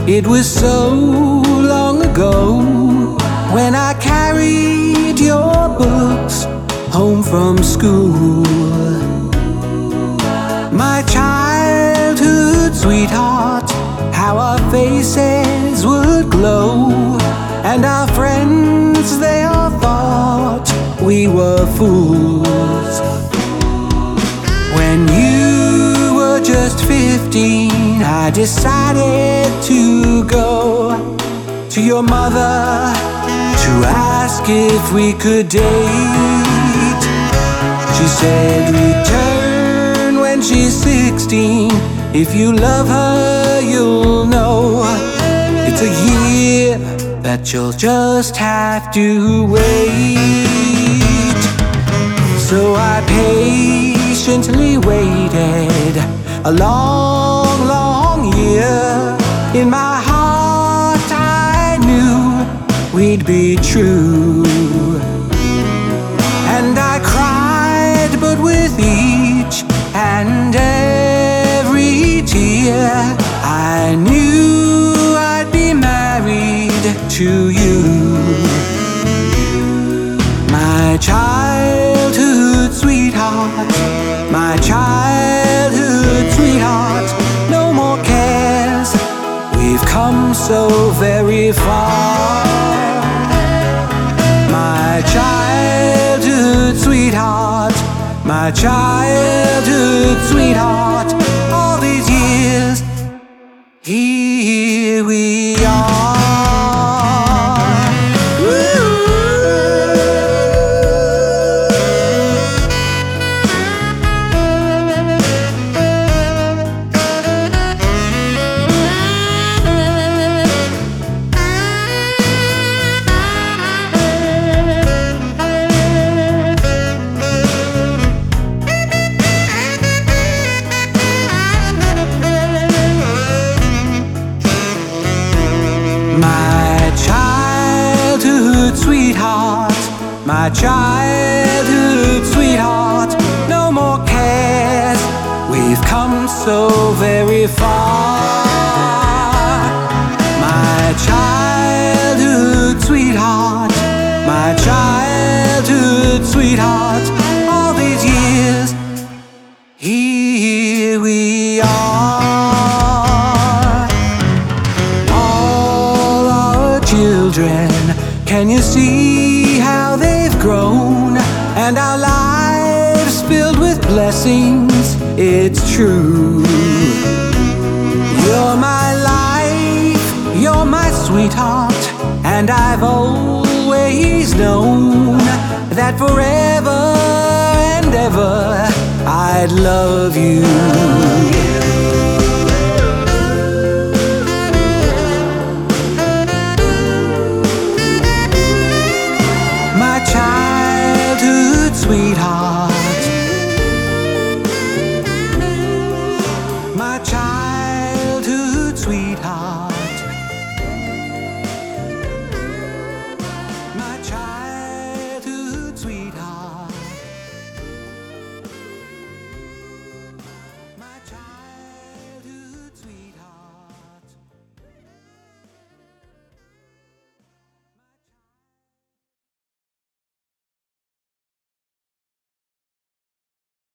It was so long ago when I carried your books home from school. My childhood sweetheart, how our faces would glow, and our friends, they all thought we were fools. When you were just 15, I decided to go to your mother to ask if we could date. She said, return when she's 16. If you love her, you'll know. It's a year that you'll just have to wait. So I patiently waited a long, long year. In my heart I knew we'd be true, and I cried, but with each and every tear I knew I'd be married to you. My childhood sweetheart, my childhood sweetheart, no more cares, we've come so very far. My childhood sweetheart, my childhood sweetheart, all these years, here we are. My childhood sweetheart, my childhood sweetheart, no more cares, we've come so very far. My childhood sweetheart, my childhood sweetheart, all these years, here we are. Children, can you see how they've grown? And our lives filled with blessings, it's true. You're my life, you're my sweetheart, and I've always known that forever and ever I'd love you.